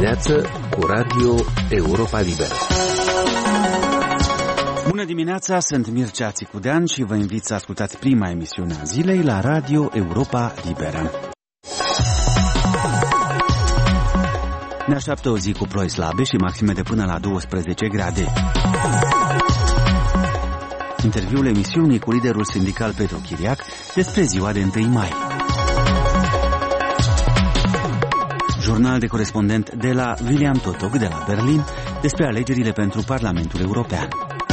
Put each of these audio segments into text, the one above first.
dimineață cu Radio Europa Liberă. Bună dimineața, sunt Mircea Țicudean și vă invit să ascultați prima emisiune a zilei la Radio Europa Liberă. Ne așteaptă o zi cu ploi slabe și maxime de până la 12 grade. Interviul emisiunii cu liderul sindical Petru Chiriac despre ziua de 1 mai. Jurnal de corespondent de la William Totok de la Berlin despre alegerile pentru Parlamentul European.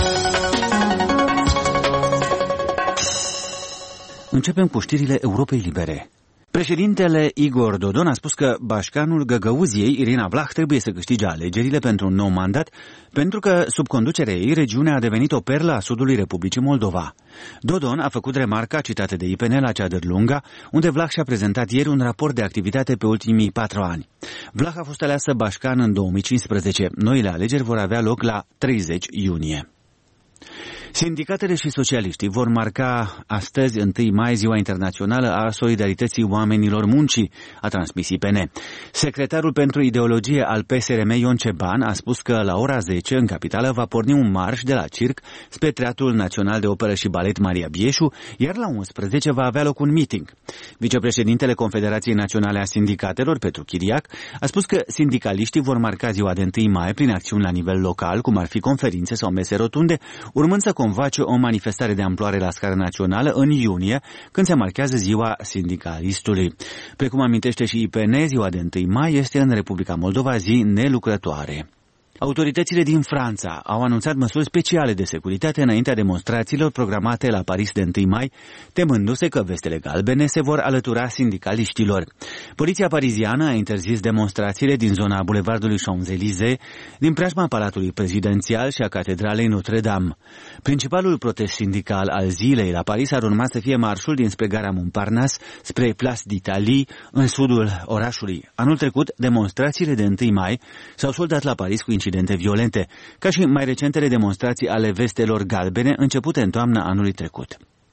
Începem cu știrile Europei Libere. Președintele Igor Dodon a spus că bașcanul Găgăuziei, Irina Vlah, trebuie să câștige alegerile pentru un nou mandat, pentru că, sub conducerea ei, regiunea a devenit o perlă a sudului Republicii Moldova. Dodon a făcut remarca citată de IPN la Ceadărlunga, unde Vlah și-a prezentat ieri un raport de activitate pe ultimii 4 ani. Vlah a fost aleasă bașcan în 2015. Noile alegeri vor avea loc la 30 iunie. Sindicatele și socialiștii vor marca astăzi, 1 mai, Ziua Internațională a Solidarității Oamenilor Muncii, a transmis IPN. Secretarul pentru ideologie al PSRM, Ion Ceban, a spus că la ora 10, în capitală, va porni un marș de la circ spre Teatrul Național de Operă și Balet Maria Bieșu, iar la 11 va avea loc un meeting. Vicepreședintele Confederației Naționale a Sindicatelor, Petru Chiriac, a spus că sindicaliștii vor marca ziua de 1 mai prin acțiuni la nivel local, cum ar fi conferințe sau mese rotunde, urmând să convoace o manifestare de amploare la scară națională în iunie, când se marchează ziua sindicalistului. Precum amintește și IPN, ziua de 1 mai este în Republica Moldova zi nelucrătoare. Autoritățile din Franța au anunțat măsuri speciale de securitate înaintea demonstrațiilor programate la Paris de 1 mai, temându-se că vestele galbene se vor alătura sindicaliștilor. Poliția pariziană a interzis demonstrațiile din zona bulevardului Champs-Élysées, din preajma Palatului Prezidențial și a Catedralei Notre-Dame. Principalul protest sindical al zilei la Paris ar urma să fie marșul dinspre gara Montparnasse spre Place d'Italie, în sudul orașului. Anul trecut, demonstrațiile de 1 mai s-au soldat la Paris cu incidente violente, ca și mai recentele demonstrații ale vestelor galbene începute în toamna anului trecut.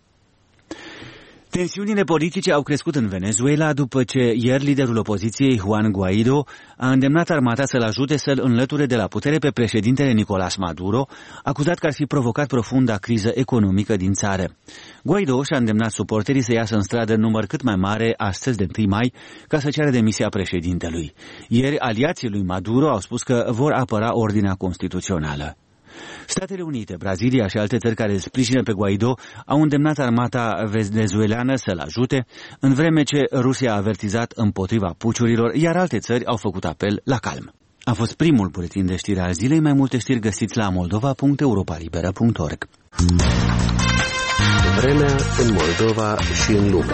Tensiunile politice au crescut în Venezuela după ce ieri liderul opoziției Juan Guaido a îndemnat armata să-l ajute să-l înlăture de la putere pe președintele Nicolás Maduro, acuzat că ar fi provocat profunda criză economică din țară. Guaido și-a îndemnat suporterii să iasă în stradă în număr cât mai mare astăzi de 1 mai ca să ceară demisia președintelui. Ieri aliații lui Maduro au spus că vor apăra ordinea constituțională. Statele Unite, Brazilia și alte țări care sprijină pe Guaido au îndemnat armata venezuelană să-l ajute, în vreme ce Rusia a avertizat împotriva puciurilor, iar alte țări au făcut apel la calm. A fost primul buletin de știri al zilei. Mai multe știri găsiți la moldova.europalibera.org. Vremea în Moldova și în lume.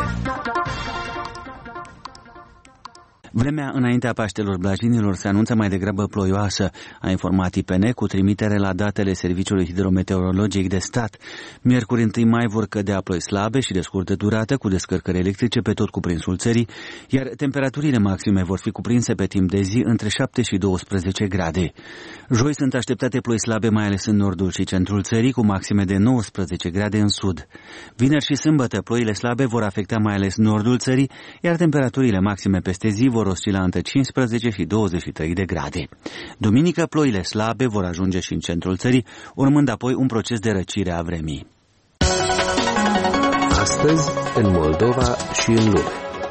Vremea înaintea Paștelor Blajinilor se anunță mai degrabă ploioasă, a informat IPN cu trimitere la datele Serviciului Hidrometeorologic de Stat. Miercuri 1 mai vor cădea ploi slabe și de scurtă durată, cu descărcări electrice pe tot cuprinsul țării, iar temperaturile maxime vor fi cuprinse pe timp de zi între 7 și 12 grade. Joi sunt așteptate ploi slabe mai ales în nordul și centrul țării, cu maxime de 19 grade în sud. Vineri și sâmbătă ploile slabe vor afecta mai ales nordul țării, iar temperaturile maxime peste zi vor oscila între 15 și 23 de grade. Duminică, ploile slabe vor ajunge și în centrul țării, urmând apoi un proces de răcire a vremii. Astăzi, în Moldova și în lume.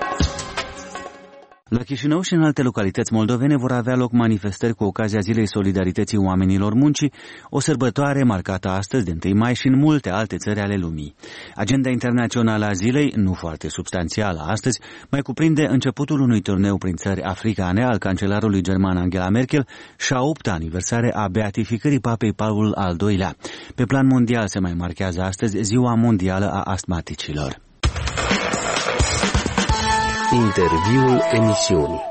La Chișinău și în alte localități moldovene vor avea loc manifestări cu ocazia Zilei Solidarității Oamenilor Muncii, o sărbătoare marcată astăzi de 1 mai și în multe alte țări ale lumii. Agenda internațională a zilei, nu foarte substanțială astăzi, mai cuprinde începutul unui turneu prin țări africane al cancelarului german Angela Merkel și a 8-a aniversare a beatificării papei Paul al II-lea. Pe plan mondial se mai marchează astăzi Ziua Mondială a Astmaticilor. Interviul emisiunii.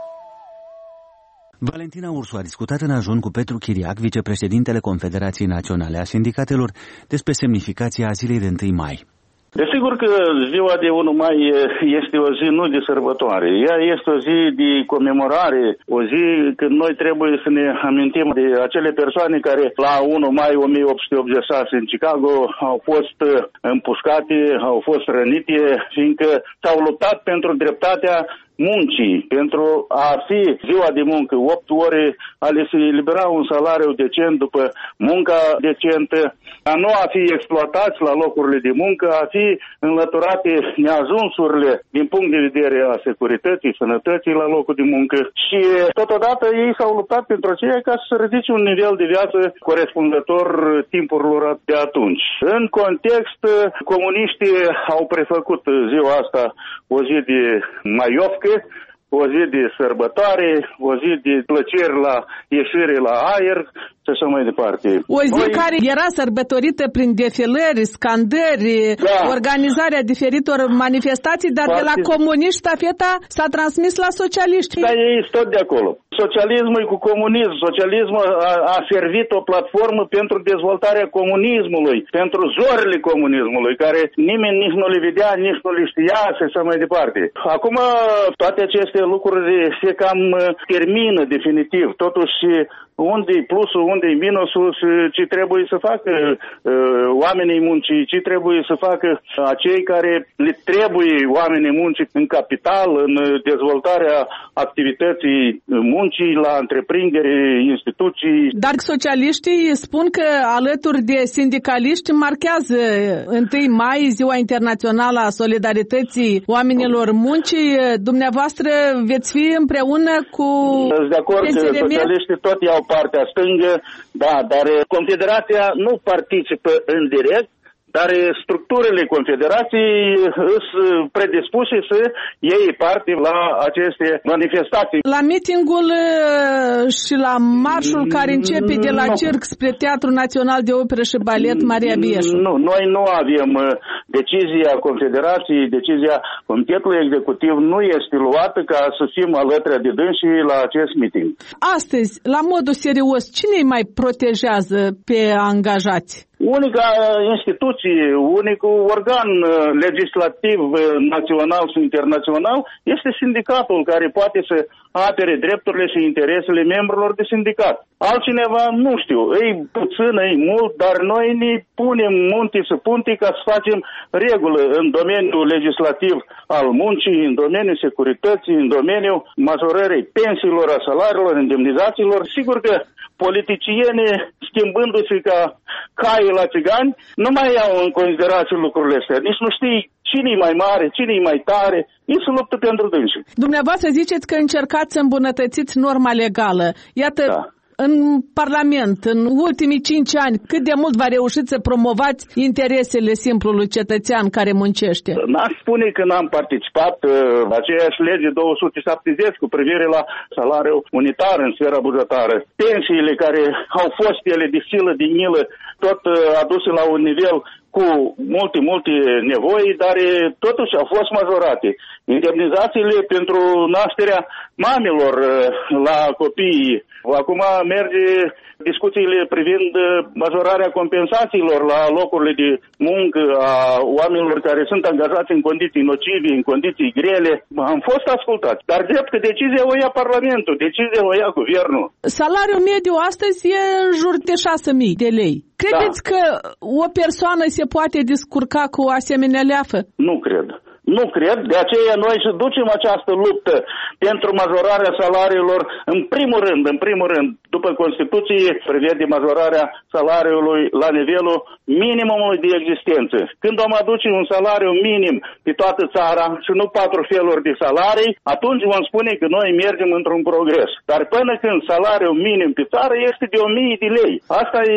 Valentina Ursu a discutat în ajun cu Petru Chiriac, vicepreședintele Confederației Naționale a Sindicatelor, despre semnificația zilei de 1 mai. Desigur că ziua de 1 mai este o zi nu de sărbătoare, ea este o zi de comemorare, o zi când noi trebuie să ne amintim de acele persoane care la 1 mai 1886 în Chicago au fost împușcate, au fost rănite, fiindcă s-au luptat pentru dreptatea muncii, pentru a fi ziua de muncă, 8 ore, a le se elibera un salariu decent după munca decentă, a nu a fi exploatați la locurile de muncă, a fi înlăturate neajunsurile din punct de vedere a securității, sănătății la locul de muncă și totodată ei s-au luptat pentru aceea ca să ridice un nivel de viață corespunzător timpurilor de atunci. În context, comuniștii au prefăcut ziua asta o zi de maiovcă, o zi de sărbătoare, o zi de plăceri la ieșire la aer și așa mai departe. O zi care era sărbătorită prin defilări, scandări, organizarea diferitor manifestații, dar de la comuniști stafeta s-a transmis la socialiști. Da, ei sunt tot de acolo. Socialismul cu comunism. Socialismul a servit o platformă pentru dezvoltarea comunismului, pentru zorile comunismului, care nimeni nici nu le vedea, nici nu le știa și așa mai departe. Acum toate aceste lucruri se cam termină definitiv. Totuși, unde-i plusul, unde-i minusul și ce trebuie să facă oamenii muncii, ce trebuie să facă acei care le trebuie oamenii muncii în capital, în dezvoltarea activității muncii, la întreprinderi, instituții. Dar socialiștii spun că alături de sindicaliști marchează 1 mai, Ziua Internațională a Solidarității Oamenilor Muncii. Dumneavoastră veți fi împreună cu... Sunt de acord că socialiștii tot iau partea stângă, da, dar Confederația nu participă în direct, dar structurile Confederației sunt predispuse să iei parte la aceste manifestații. La meetingul și la marșul care începe de la Circ spre Teatrul Național de Operă și Balet Maria Bieșu. Nu, noi nu avem decizia Confederației, decizia Comitetului Executiv nu este luată ca să fim alături de dânsii la acest meeting. Astăzi, la modul serios, cine îi mai protejează pe angajați? Unica instituție, unicul organ legislativ național și internațional este sindicatul care poate să apere drepturile și interesele membrilor de sindicat. Altcineva, nu știu, ei puțin, ei mult, dar noi ne punem munte și punte ca să facem regulă în domeniul legislativ al muncii, în domeniul securității, în domeniul majorării pensiilor, a salariilor, indemnizațiilor. Sigur că politicienii, schimbându-se ca cai la țigani, nu mai iau în considerație lucrurile astea. Nici nu știi cine-i mai mare, cine-i mai tare, ei se luptă pentru dânsii. Dumneavoastră ziceți că încercați să îmbunătățiți norma legală. Iată, da. În Parlament, în ultimii 5 ani, cât de mult v-a reușit să promovați interesele simplului cetățean care muncește? N-aș spune că n-am participat aceeași lege 270 cu privire la salariul unitar în sfera bugetară. Pensiile care au fost ele de silă, de milă, tot aduse la un nivel cu multe nevoi, dar totuși au fost majorate. Indemnizațiile pentru nașterea mamelor la copii. Acum merge discuțiile privind majorarea compensațiilor la locurile de muncă a oamenilor care sunt angajați în condiții nocive, în condiții grele. Am fost ascultați, dar drept că decizia o ia Parlamentul, decizia o ia Guvernul. Salariul mediu astăzi e în jur de 6.000 de lei. Credeți că o persoană se poate descurca cu o asemenea leafă? Nu cred. Nu cred, de aceea noi să ducem această luptă pentru majorarea salariilor în primul rând, după Constituție, prevede majorarea salariului la nivelul minimumului de existență. Când vom aduce un salariu minim pe toată țara și nu 4 feluri de salarii, atunci vom spune că noi mergem într-un progres. Dar până când salariul minim pe țară este de 1.000 de lei. Asta e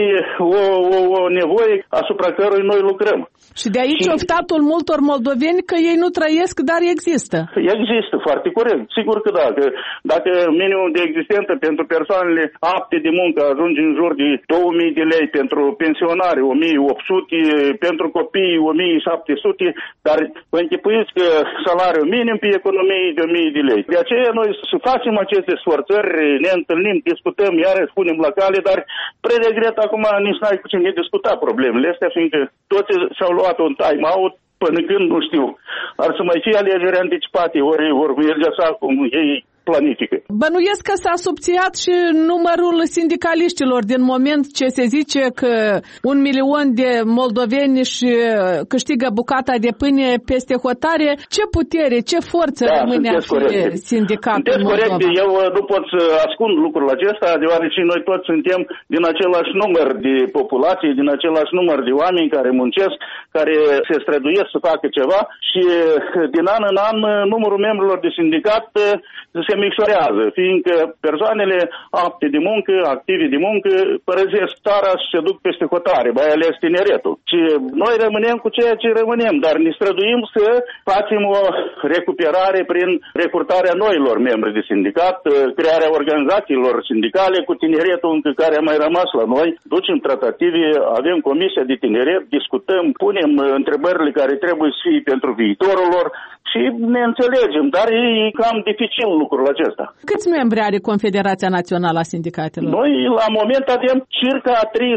o nevoie asupra cărui noi lucrăm. Și de aici oftatul multor moldoveni că ei nu trăiesc, dar există. Există, foarte corect. Sigur că da. Că dacă minimul de existență pentru persoanele apte de muncă ajunge în jur de 2.000 de lei, pentru pensionari 1.800, pentru copii 1.700, dar vă închipuiți că salariul minim pe economie de 1.000 de lei. De aceea noi să facem aceste sforțări, ne întâlnim, discutăm, iarăși punem la cale, dar pre regret acum nici n-ai cu cine discuta problemele astea, fiindcă toți și-au luat un time-out până când, nu știu, ar să mai fie alegeri anticipate, ori merge așa cum ei planifică. Bănuiesc că s-a subțiat și numărul sindicaliștilor din moment ce se zice că 1 milion de moldoveni își câștigă bucata de pâine peste hotare. Ce putere, ce forță rămâne a fi sindicatul în Moldova? Corect, eu nu pot să ascund lucrul acesta, deoarece noi toți suntem din același număr de populație, din același număr de oameni care muncesc, care se străduiesc să facă ceva și din an în an numărul membrilor de sindicat se micșorează, fiindcă persoanele apte de muncă, active de muncă, părăsesc țara și se duc peste hotare, mai ales tineretul. Și noi rămânem cu ceea ce rămânem, dar ne străduim să facem o recuperare prin recrutarea noilor membri de sindicat, crearea organizațiilor sindicale cu tineretul încă care a mai rămas la noi, ducem tratative, avem comisia de tineret, discutăm, punem întrebările care trebuie să fie pentru viitorul lor și ne înțelegem, dar e cam dificil lucrul acesta. Câți membri are Confederația Națională a Sindicatelor? Noi la moment avem circa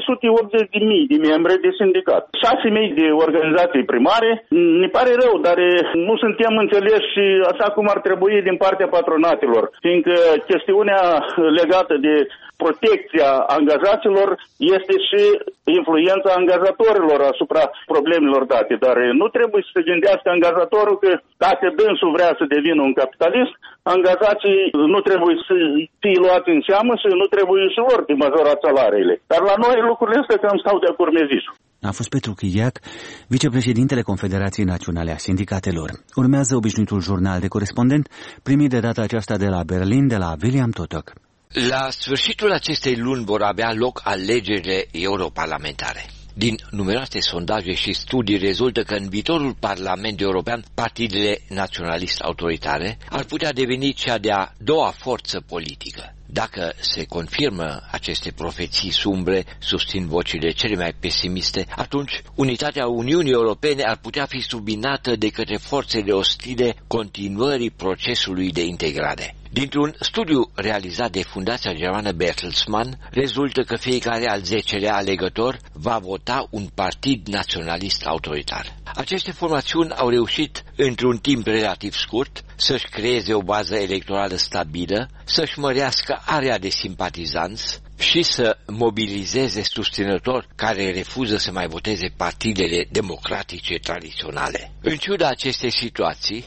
380.000 de membri de sindicat. 6.000 de organizații primare. Ne pare rău, dar nu suntem înțeleși așa cum ar trebui din partea patronatelor, fiindcă chestiunea legată de protecția angajaților este și influența angajatorilor asupra problemelor date, dar nu trebuie să se gândească angajatorul că dacă dânsul vrea să devină un capitalist, angajații nu trebuie să fie luați în seamă și nu trebuie și lor de majorat salariile. Dar la noi lucrurile astea cam stau de curmezișul. A fost Petru Chiriac, vicepreședintele Confederației Naționale a Sindicatelor. Urmează obișnuitul jurnal de corespondent, primit de data aceasta de la Berlin, de la William Totok. La sfârșitul acestei luni vor avea loc alegerile europarlamentare. Din numeroase sondaje și studii rezultă că în viitorul Parlament European, partidele naționalist autoritare ar putea deveni cea de-a doua forță politică. Dacă se confirmă aceste profeții sumbre, susțin vocile cele mai pesimiste, atunci unitatea Uniunii Europene ar putea fi subminată de către forțele ostile continuării procesului de integrare. Dintr-un studiu realizat de Fundația Germană Bertelsmann, rezultă că fiecare al 10-lea alegător va vota un partid naționalist autoritar. Aceste formațiuni au reușit, într-un timp relativ scurt, să-și creeze o bază electorală stabilă, să-și mărească area de simpatizanți și să mobilizeze susținători care refuză să mai voteze partidele democratice tradiționale. În ciuda acestei situații,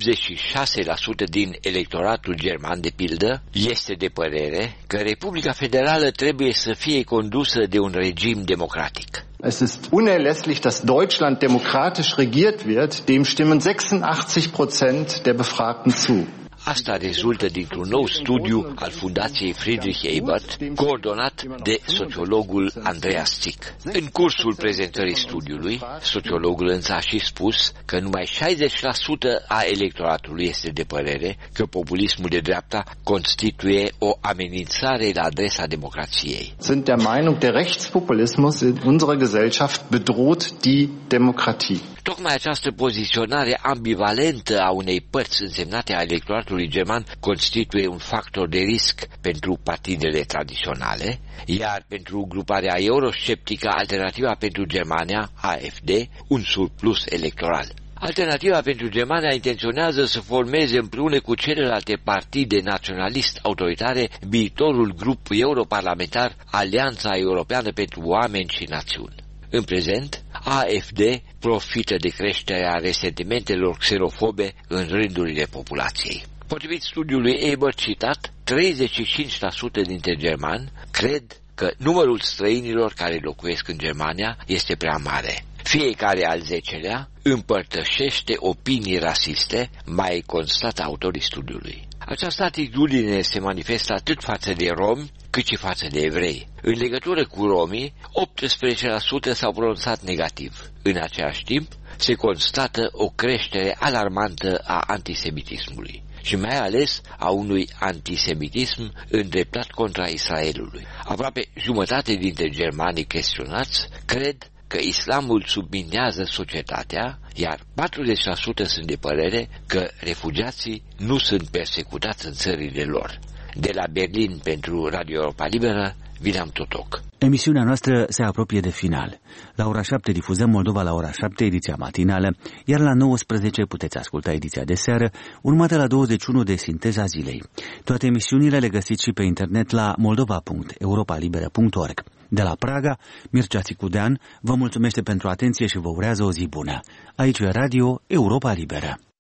86% din electoratul german, de pildă, este de părere că Republica Federală trebuie să fie condusă de un regim democratic. Es ist unerlässlich, dass Deutschland demokratisch regiert wird, dem stimmen 86% der Befragten zu. Asta rezultă dintr-un nou studiu al Fundației Friedrich Ebert, coordonat de sociologul Andreas Zick. În cursul prezentării studiului, sociologul însă a și spus că numai 60% a electoratului este de părere că populismul de dreapta constituie o amenințare la adresa democrației. Sind der Meinung, der Rechtspopulismus in unserer Gesellschaft bedroht die Demokratie. Tocmai această poziționare ambivalentă a unei părți însemnate a electoratului german constituie un factor de risc pentru partidele tradiționale, iar pentru gruparea eurosceptică Alternativa pentru Germania, AfD, un surplus electoral. Alternativa pentru Germania intenționează să formeze împreună cu celelalte partide naționalist autoritare viitorul grup europarlamentar Alianța Europeană pentru Oameni și Națiuni. În prezent, AfD profită de creșterea resentimentelor xenofobe în rândurile populației. Potrivit studiului Ebert citat, 35% dintre germani cred că numărul străinilor care locuiesc în Germania este prea mare. Fiecare al 10-lea împărtășește opinii rasiste, mai constată autorii studiului. Această atitudine se manifestă atât față de romi, cât și față de evrei. În legătură cu romii, 18% s-au pronunțat negativ. În același timp, se constată o creștere alarmantă a antisemitismului și mai ales a unui antisemitism îndreptat contra Israelului. Aproape jumătate dintre germanii chestionați cred că islamul subminează societatea, iar 40% sunt de părere că refugiații nu sunt persecutați în țările lor. De la Berlin pentru Radio Europa Liberă, William Totok. Emisiunea noastră se apropie de final. La ora 7 difuzăm Moldova la ora 7, ediția matinală, iar la 19 puteți asculta ediția de seară, urmată la 21 de Sinteza zilei. Toate emisiunile le găsiți și pe internet la moldova.europalibera.org. De la Praga, Mircea Țicudean vă mulțumește pentru atenție și vă urează o zi bună. Aici e Radio Europa Liberă.